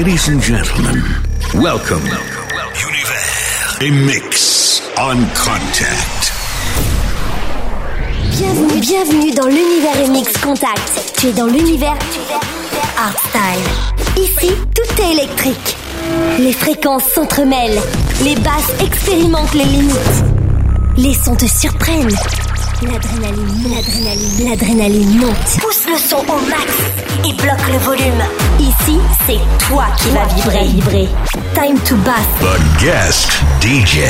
Ladies and gentlemen, welcome. Univers, a mix on Contact. Bienvenue dans l'univers MX Contact. Tu es dans l'univers Hardstyle. Ici, tout est électrique. Les fréquences s'entremêlent. Les basses expérimentent les limites. Les sons te surprennent. L'adrénaline monte. Pousse le son au max et bloque le volume. Ici, c'est toi qui vas vibrer. Time to bass. The guest DJ.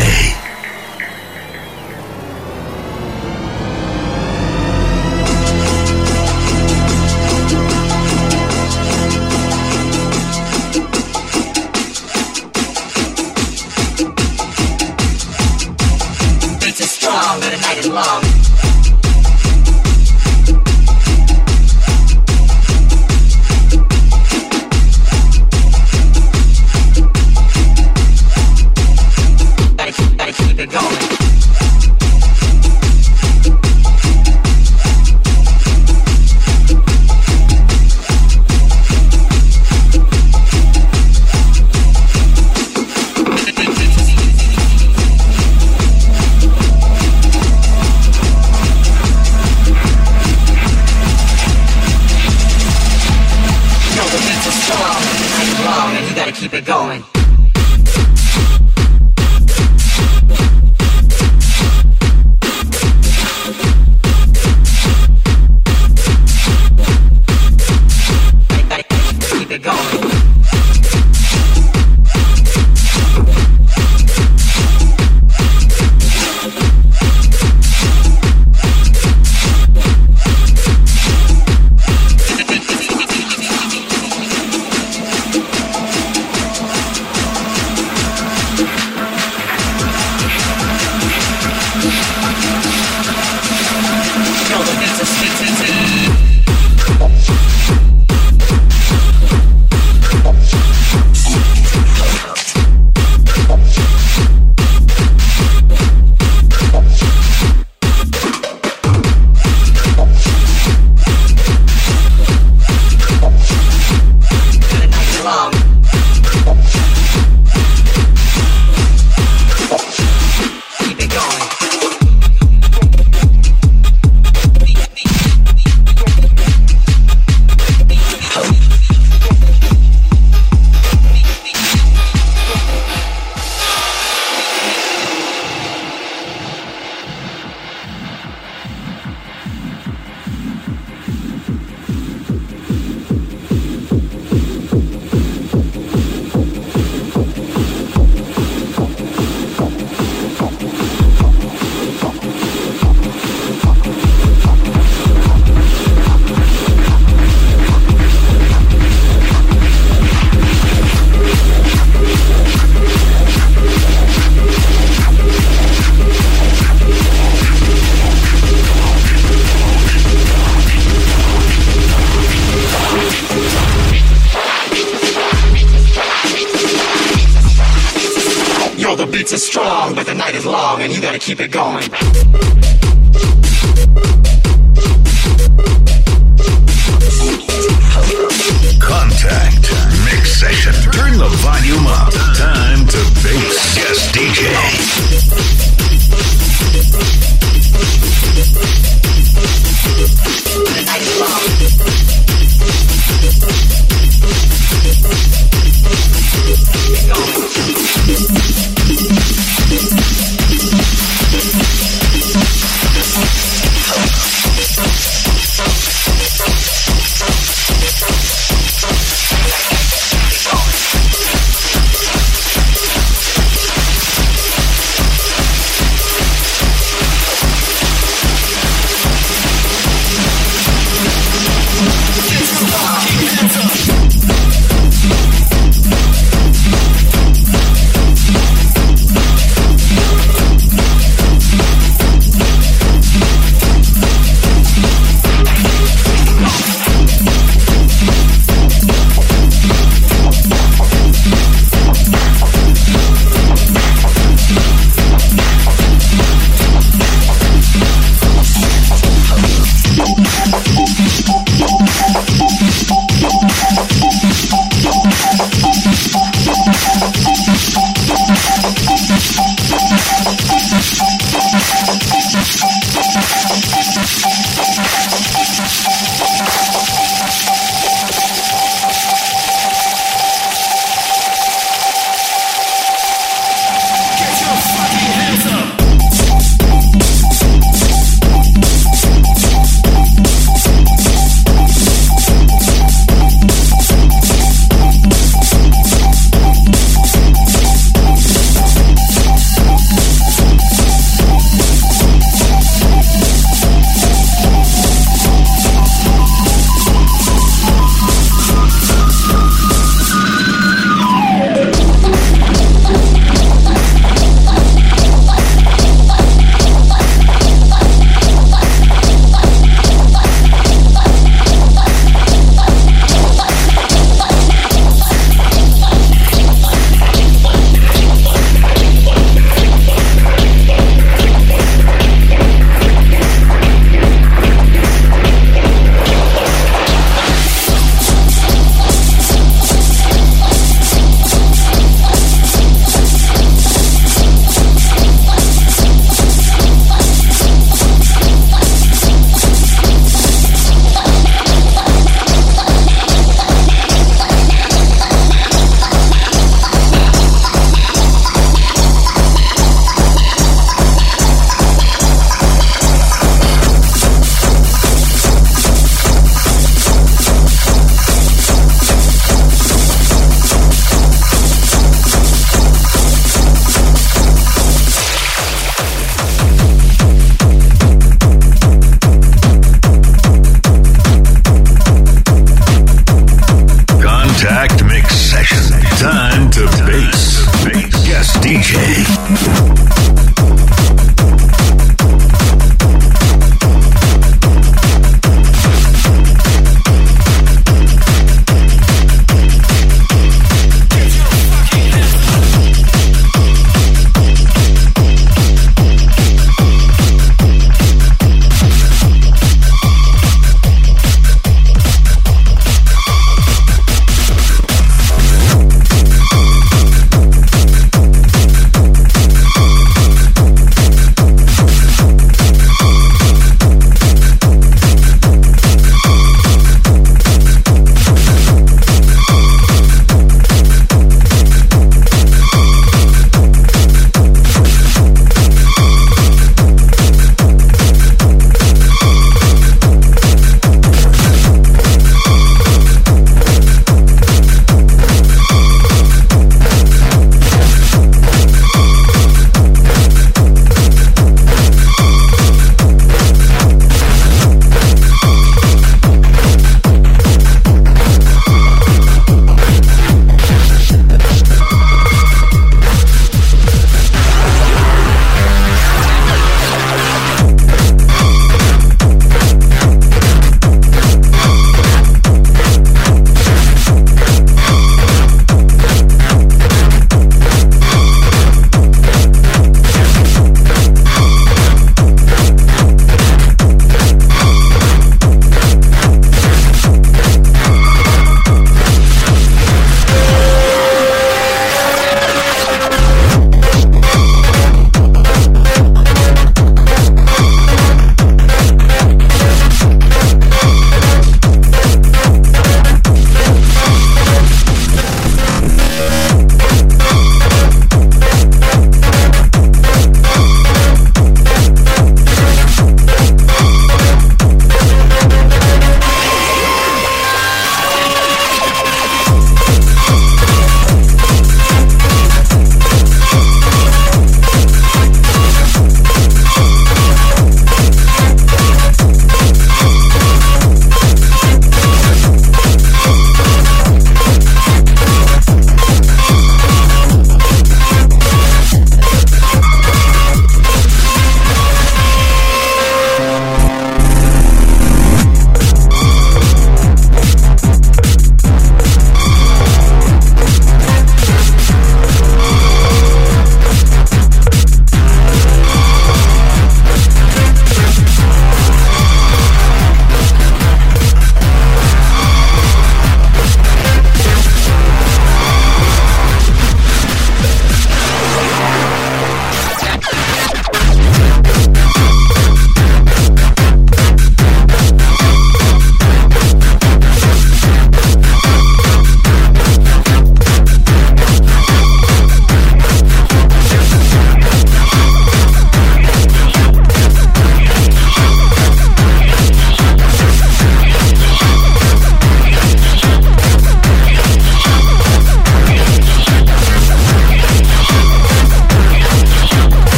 Keep it going. Contact mix session. Turn the volume up. Time to bass. Guest DJ.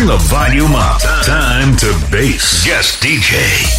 Turn the volume up. Time to bass. Guest DJ.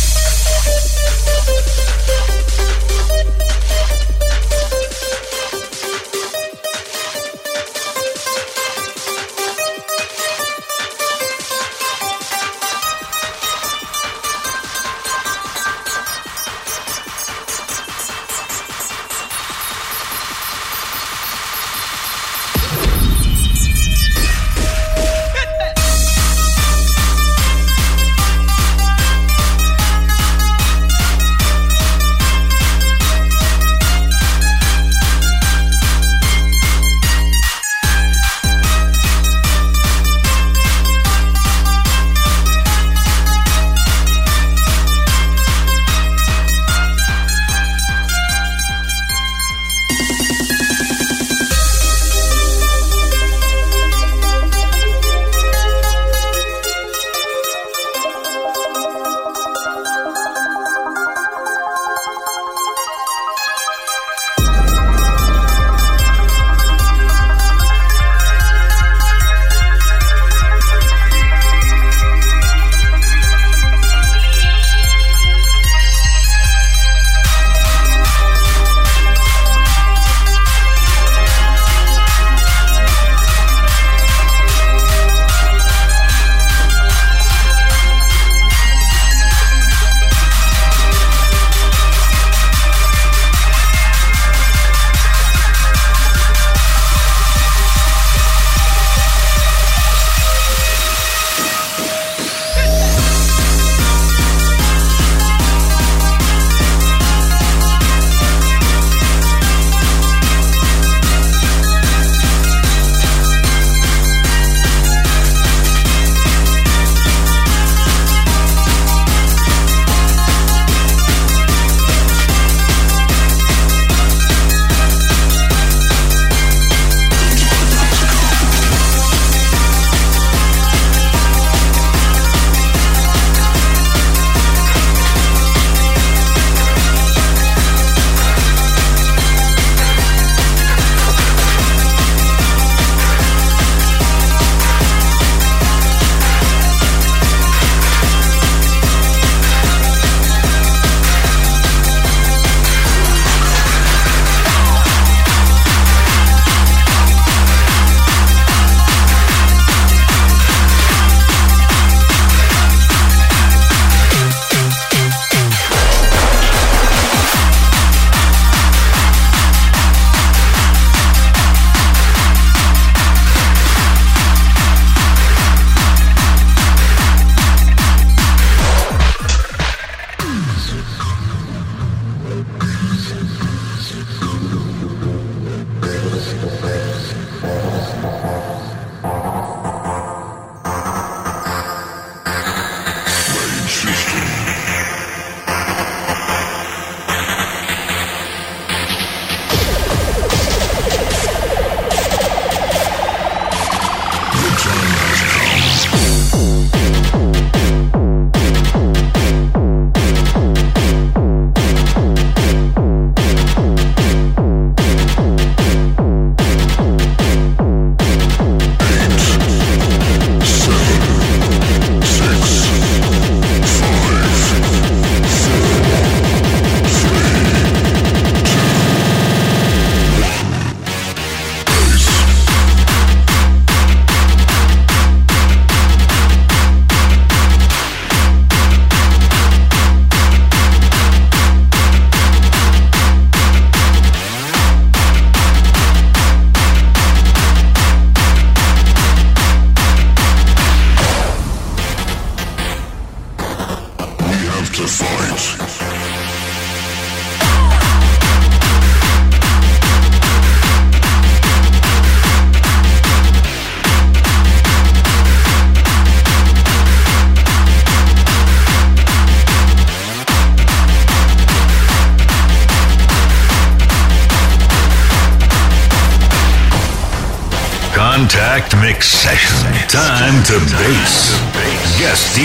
Contact Mix Session. Time to bass. Guest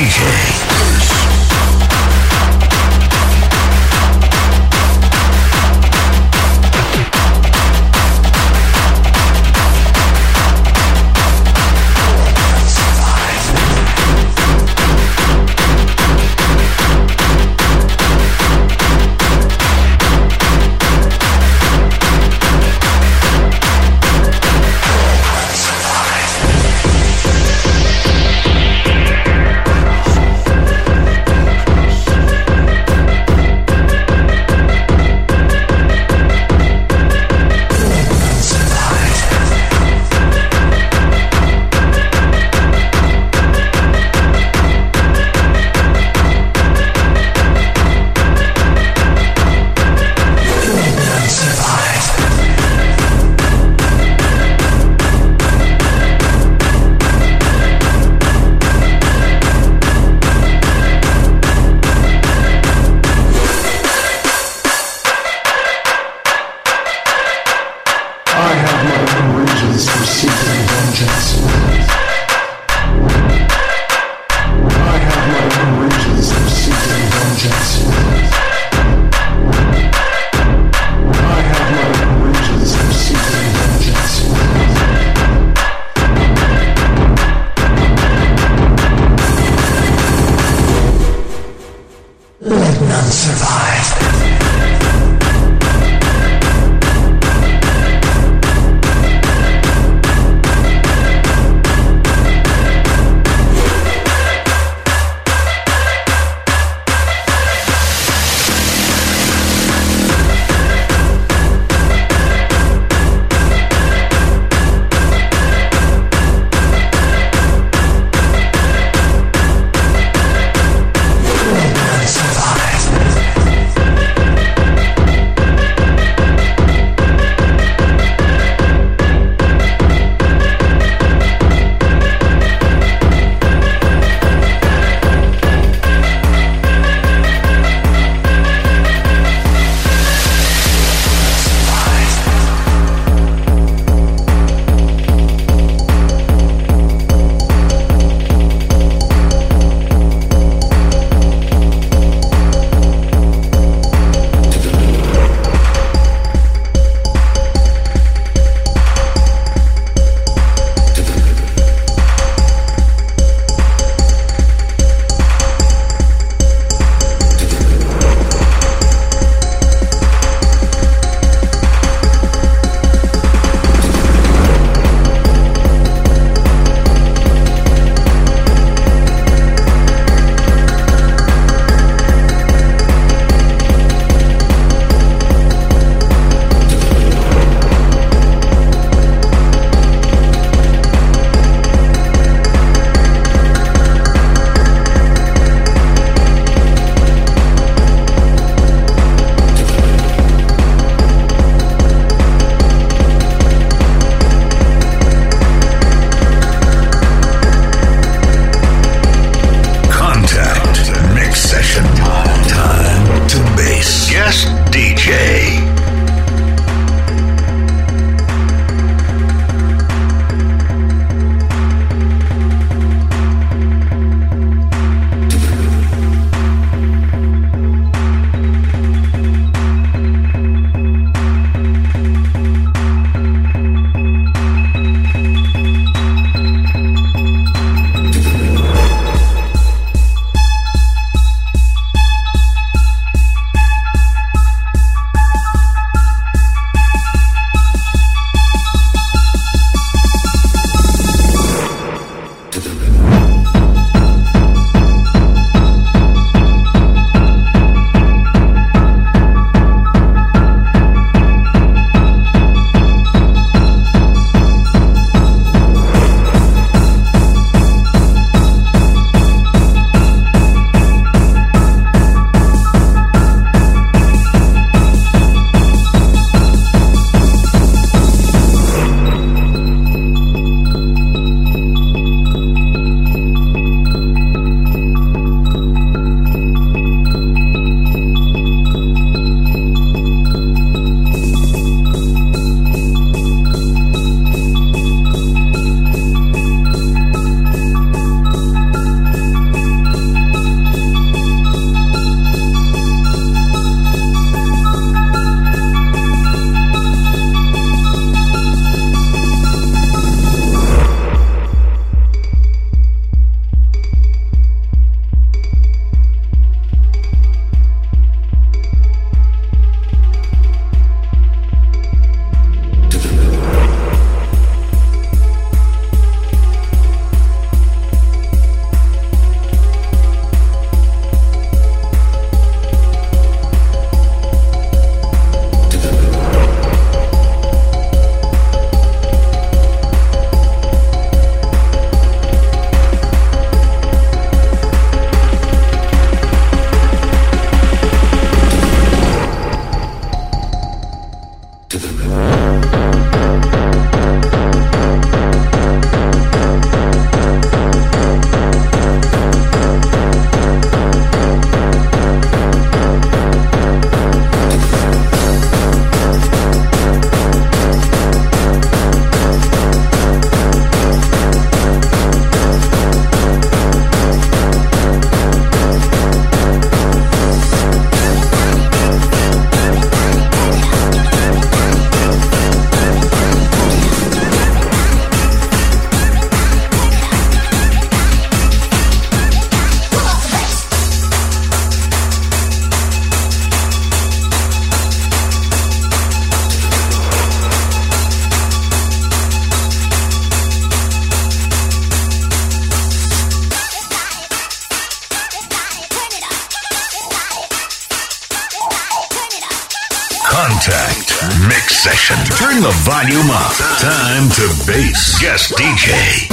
DJ. Contact Mix Session. Turn the volume up. Time to bass. Guest DJ.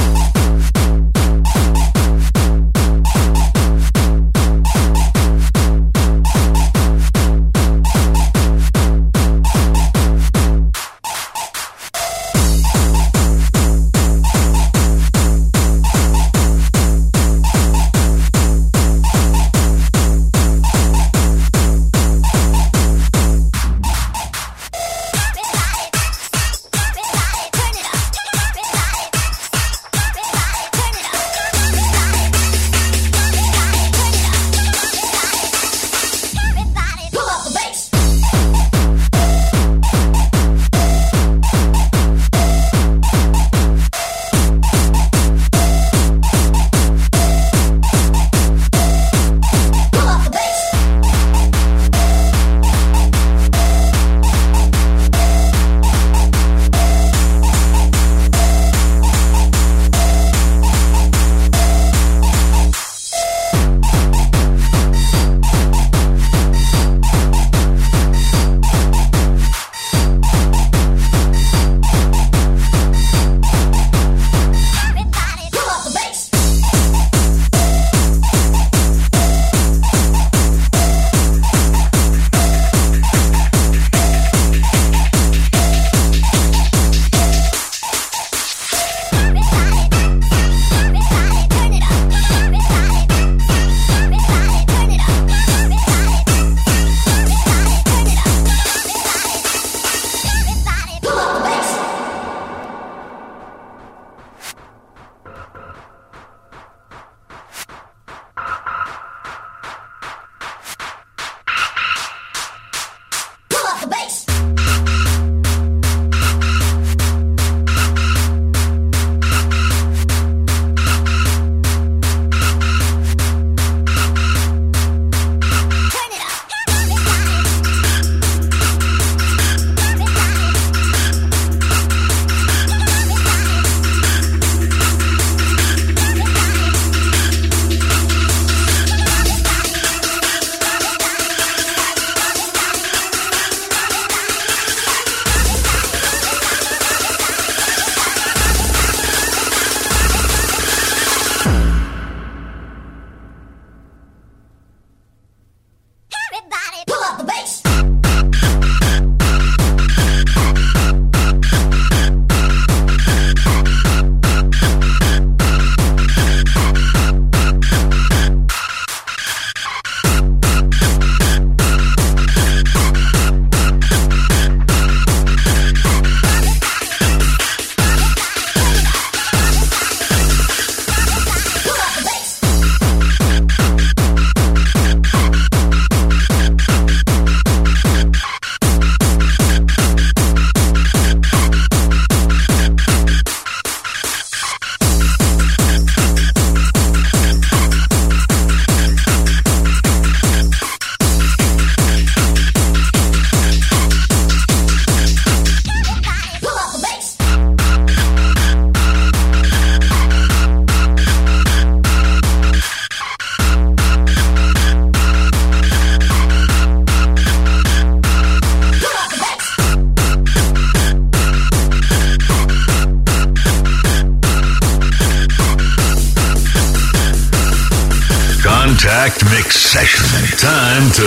Contact Mix Session. Time to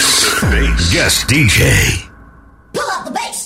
bass. Guest DJ. Pull up the bass.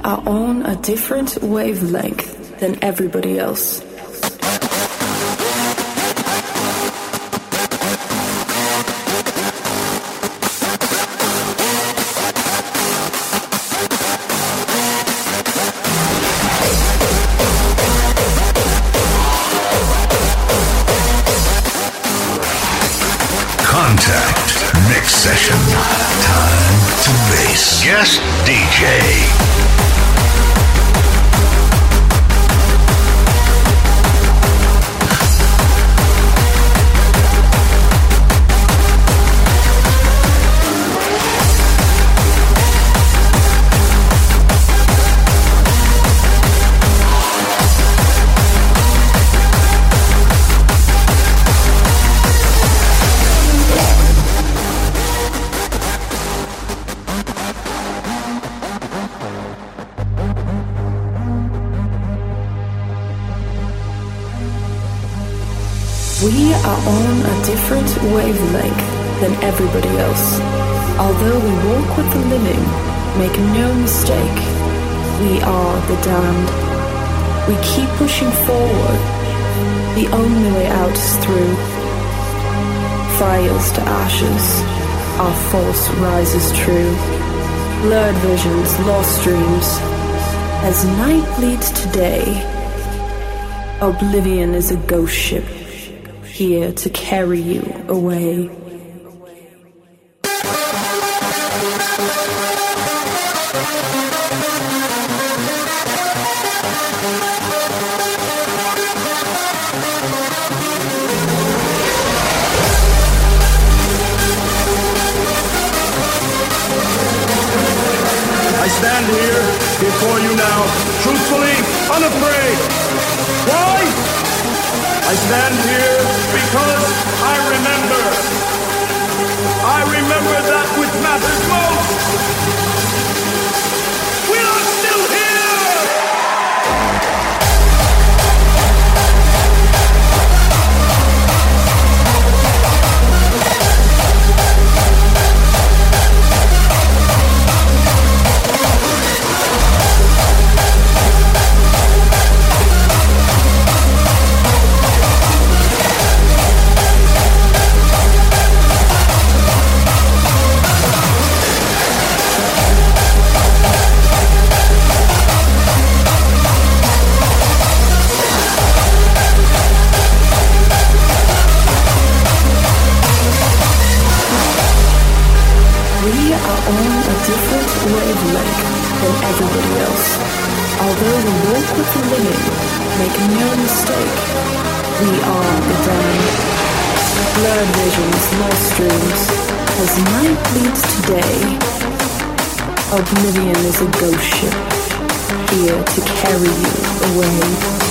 are on a different wavelength than everybody else. Contact Mix Session. Time to bass. Guest DJ. We are on a different wavelength than everybody else. Although we walk with the living, make no mistake, we are the damned. We keep pushing forward. The only way out is through. Fires to ashes, our force rises true. Blurred visions, lost dreams. As night bleeds to day, oblivion is a ghost ship, here to carry you away. I stand here before you now, truthfully unafraid. Why? I stand here because I remember that which matters most. We are still here! We are on a different wavelength than everybody else. Although we walk with the living, make no mistake, we are the damned. Blurred visions, lost dreams. As night bleeds to day, oblivion is a ghost ship, here to carry you away.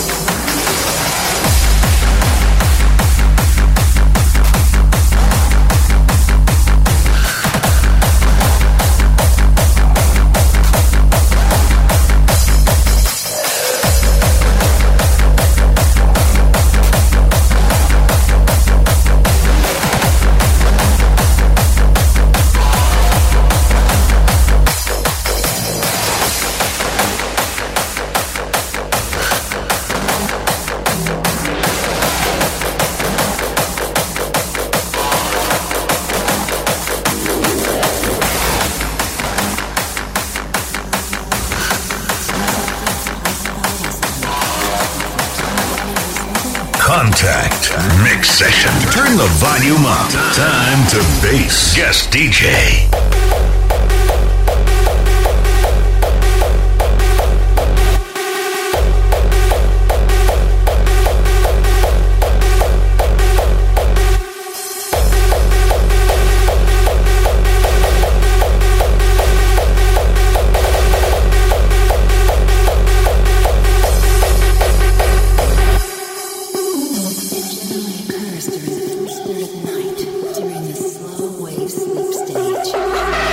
Contact Mix Session. Turn the volume up. Time to bass. Guest DJ. During the slow wave sleep stage.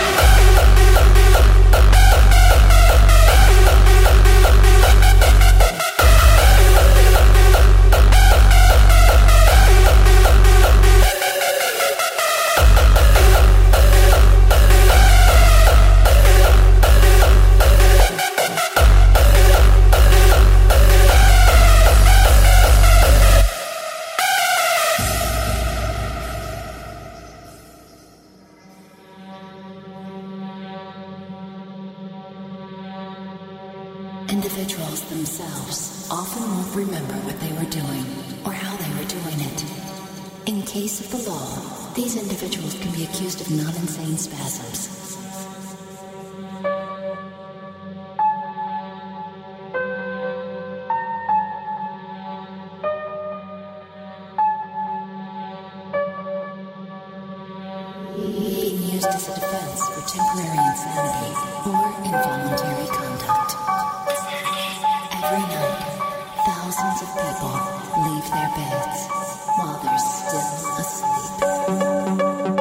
often won't remember what they were doing or how they were doing it. In case of the law, these individuals can be accused of non-insane spasms. Being used as a defense for temporary insanity or involuntary conduct. Every night, thousands of people leave their beds while they're still asleep.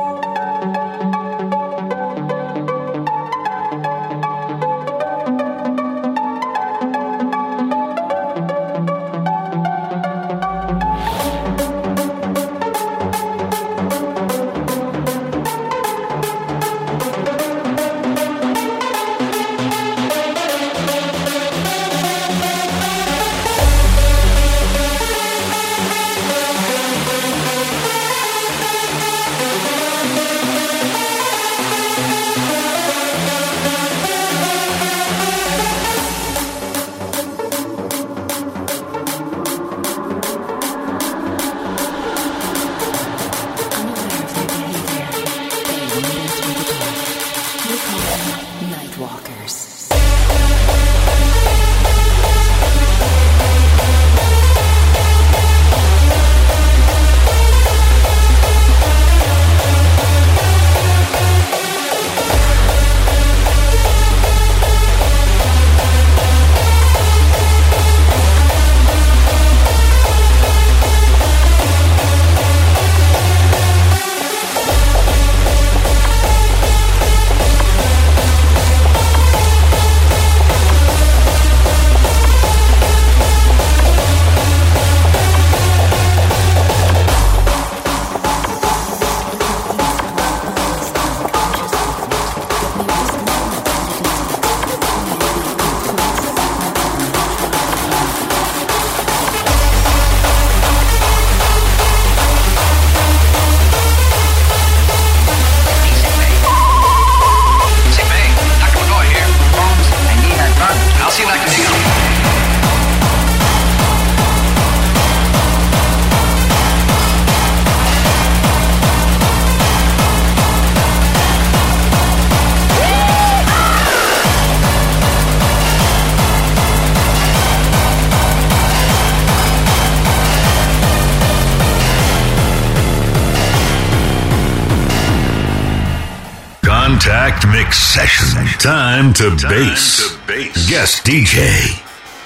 Contact Mix Session. Time to bass. Guest DJ.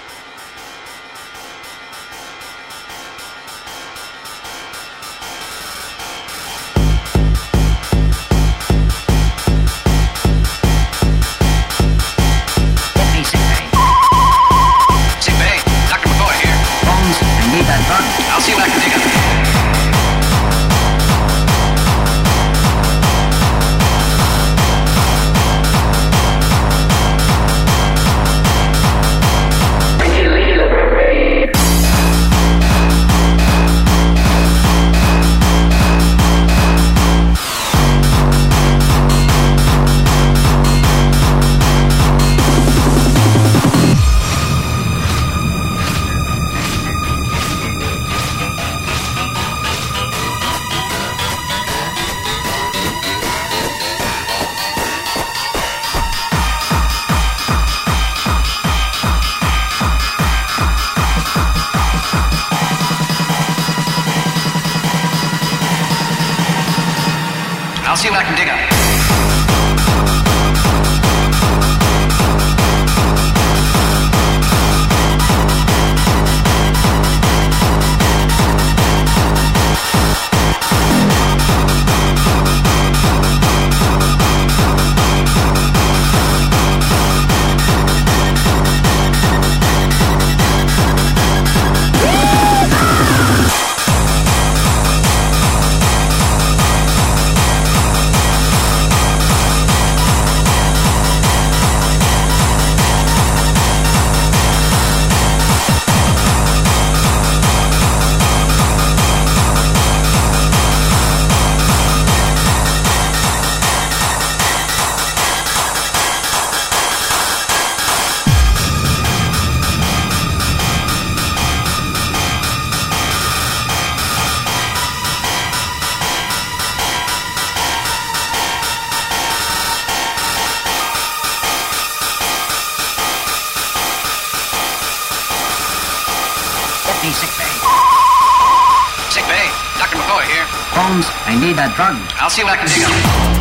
I'll see what I can dig up. the sick bay. Sick bay. Dr. McCoy here. Holmes, I need a drug. I'll see what I can dig up.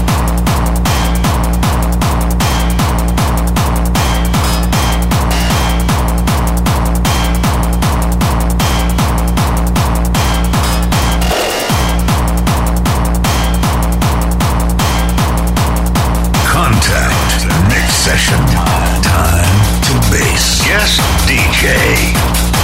Contact mix session. Time to bass. Guest DJ.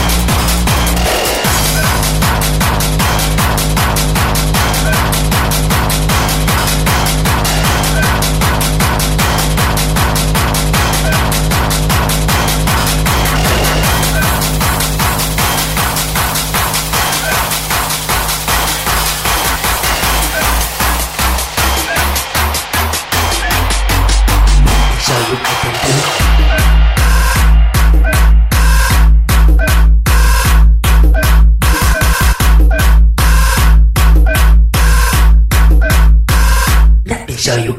Show you.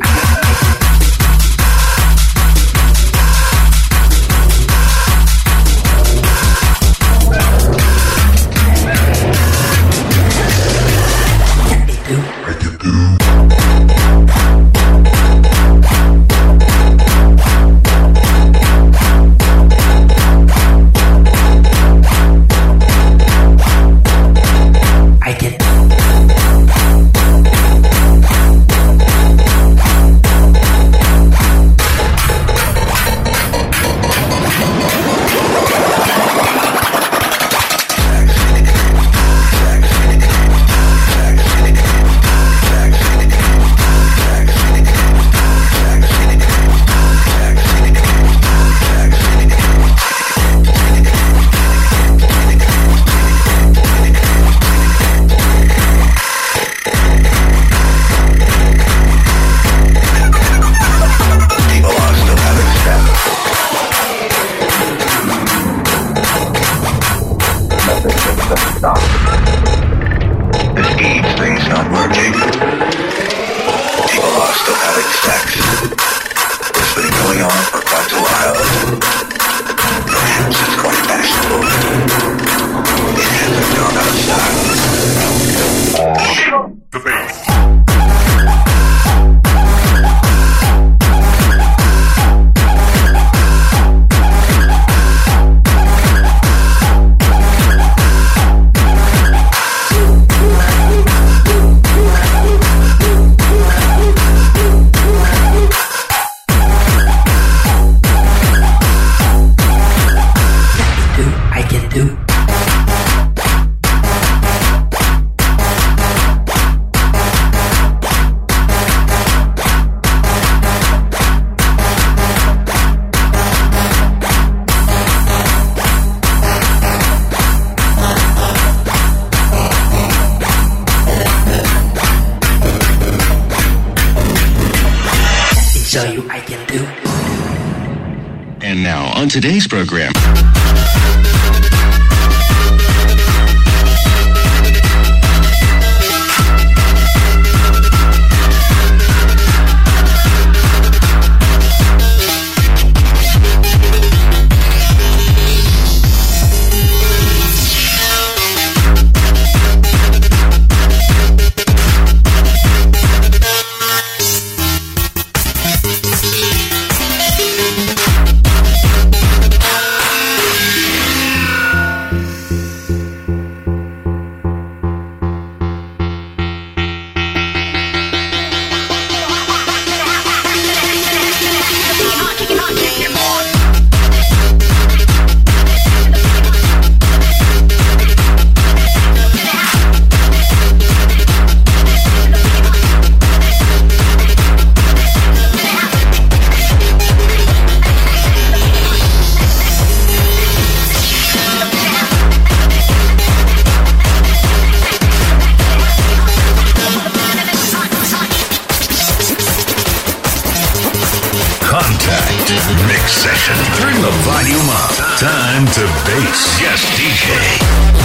On today's program. Mix session. Turn the volume up. Time to bass. Yes, DJ.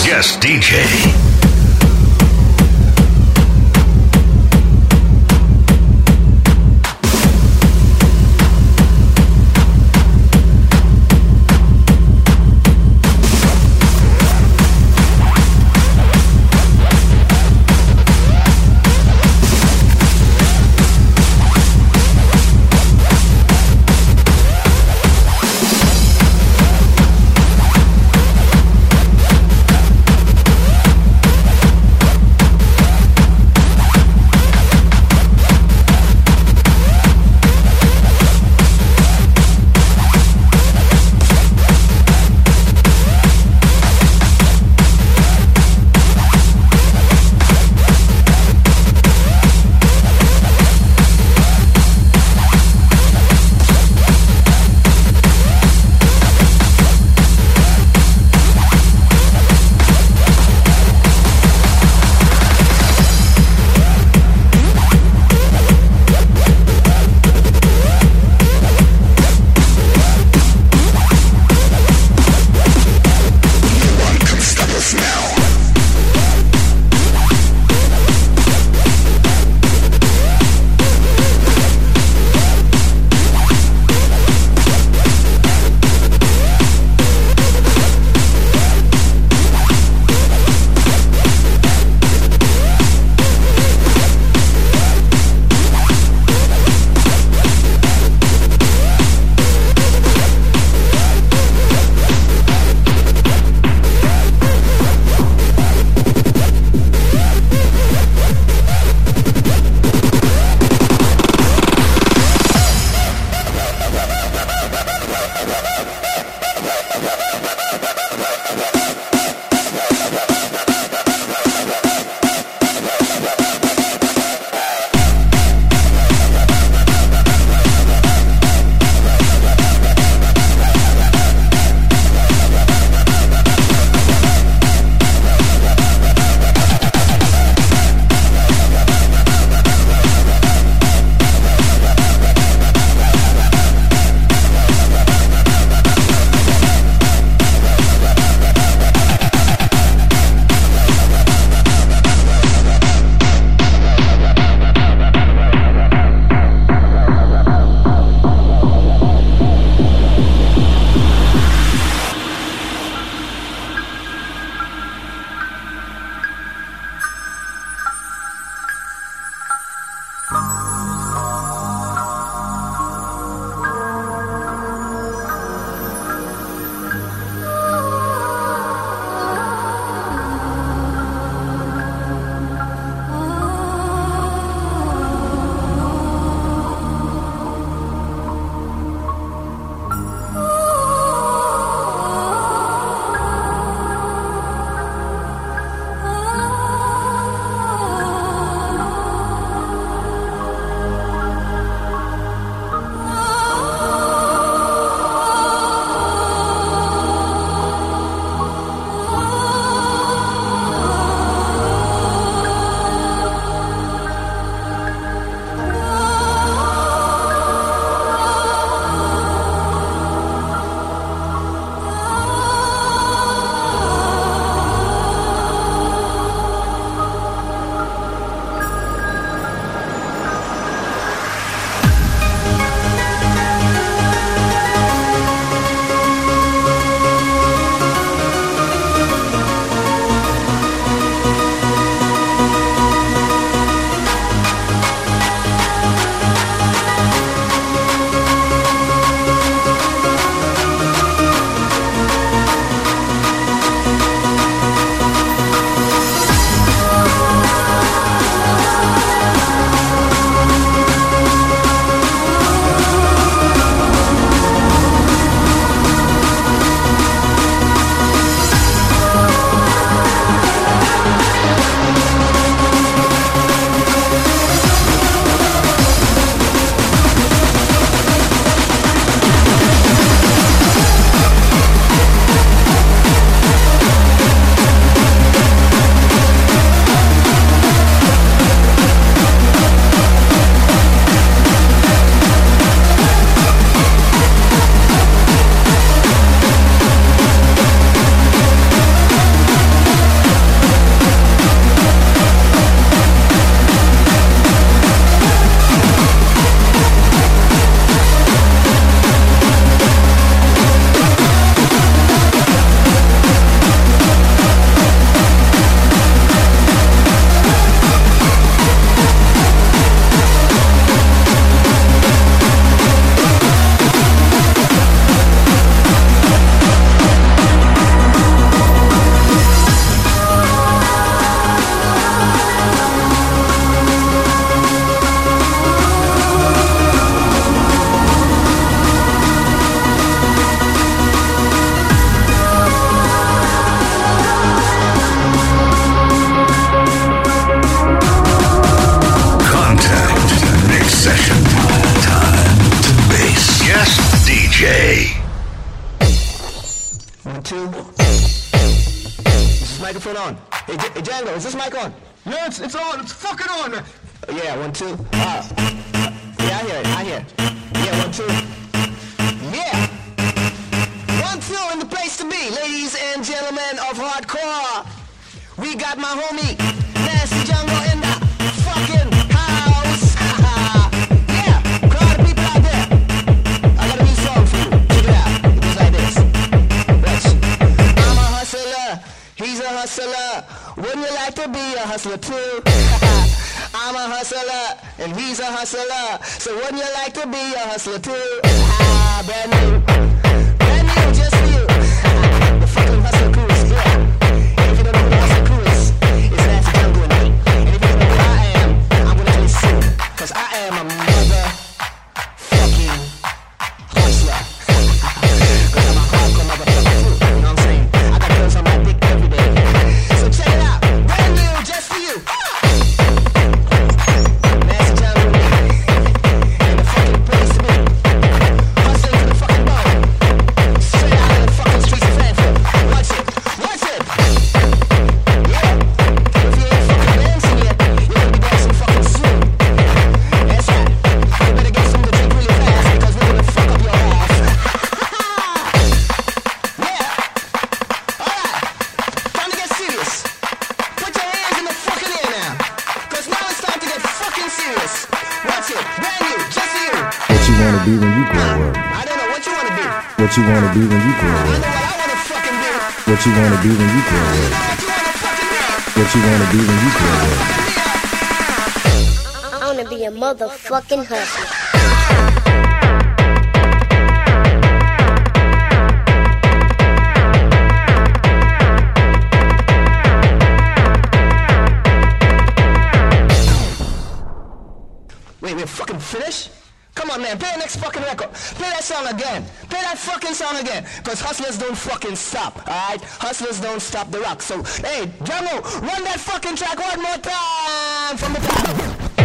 guest DJ. 1, 2. Is this microphone on? Hey, Django, is this mic on? Yeah, it's on. It's fucking on, man. Yeah, 1, 2. Yeah, I hear it. Yeah, 1, 2. Yeah. 1, 2 in the place to be, ladies and gentlemen of hardcore. We got my homie Nasty Jungle in the fucking house. Yeah, crowd of people out there. I got a new song for you. Check it out. It goes like this. Watch. I'm a hustler. He's a hustler. Wouldn't you like to be a hustler too? I'm a hustler, and he's a hustler. So wouldn't you like to be a hustler too? Brand new, just for you. The fucking hustler crew is here. And if you don't know who the hustler crew is, it's Nasty Jungle and me. And if you don't know who I am, I'm gonna tell you soon. Cause I am a motherfucking hustler. Cause I'm a hardcore motherfucker too. You know what I'm saying? I got girls on my dick every day. So check it out. Brand new, just for you. Nasty Jungle and me. And the fucking place to be. Hustling to the fucking bone. Straight out of the fucking streets of Frankfurt. Watch it. Yeah. If you ain't fucking dancing yet, you're gonna be dancing fucking soon. That's right. You better get something to drink really fast because we're gonna fuck up your ass. Yeah. Alright. Time to get serious. Put your hands in the fucking air now. Cause now it's time to get fucking serious. Watch it. Brand new. Just for you. What you wanna be when you grow up? I don't know what you wanna be. What you wanna be when you grow I know up? what I wanna fucking do. What you wanna be when you grow up? What you wanna fucking do. What you wanna be when you grow up? I wanna be a motherfucking hustler. Wait, we're fucking finished? Come on, man, play the next fucking record. Play that song again. Play that fucking song again. Cause hustlers don't fucking stop, alright? Hustlers don't stop the rock. So, hey, Django, run that fucking track one more time from the top.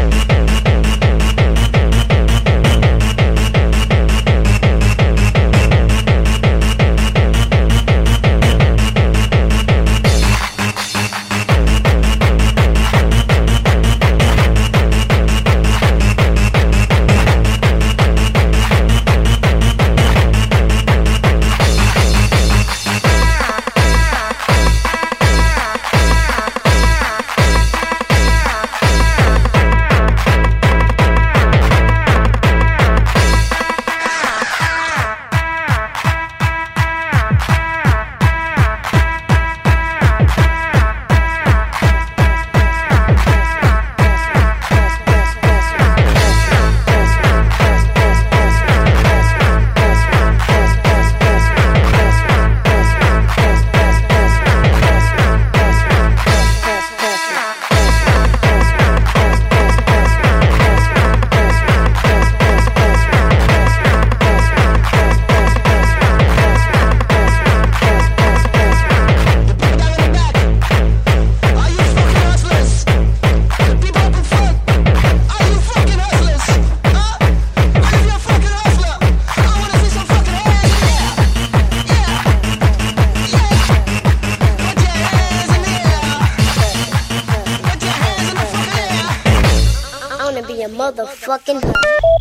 Motherfucking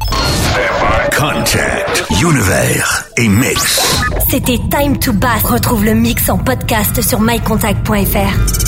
Contact, Univers et Mix. C'était Time to Bass. Retrouve le mix en podcast sur mycontact.fr.